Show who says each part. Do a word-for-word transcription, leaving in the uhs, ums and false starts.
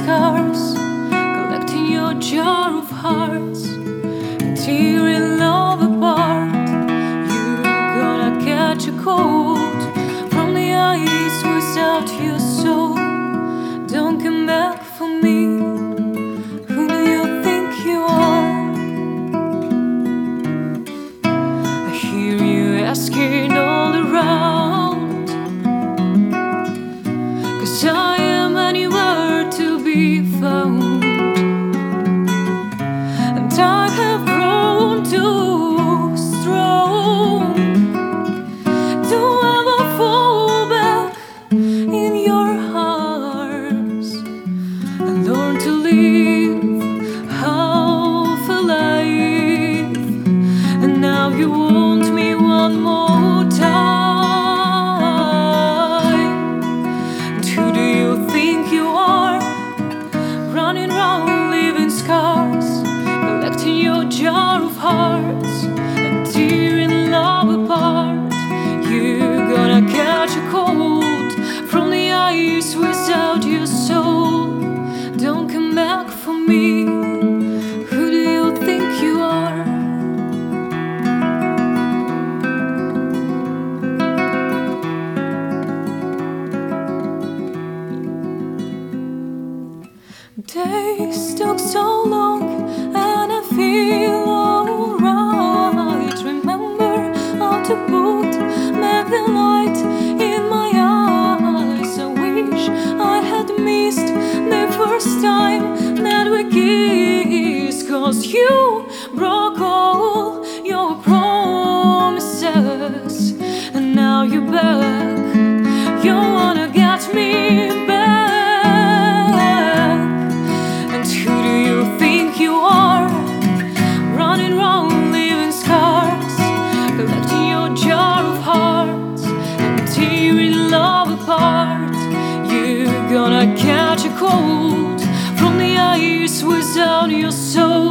Speaker 1: scars, collecting your jar of hearts, tearing love apart. You're gonna catch a cold from the ice without your soul. Don't come back for me. Who do you think you are? I hear you asking all around, 'cause I am anywhere to be found, and I have grown too strong to ever fall back in your arms and learn to live half alive. And now you want me one more time. And who do you think you are? Running round, leaving scars, collecting your jar of hearts and tearing love apart. You're gonna catch a cold from the ice without your soul. Don't come back for me. Who do you think you are? Days took so long and I feel alright. Remember how to put back the light in my eyes. I wish I had missed the first time that we kissed, 'cause you broke all your promises, and now you're back. You wanna get me back. And who do you think you are? Running round, leaving scars, collecting your jar of hearts and tearing love apart. You're gonna catch a cold from the ice without your soul.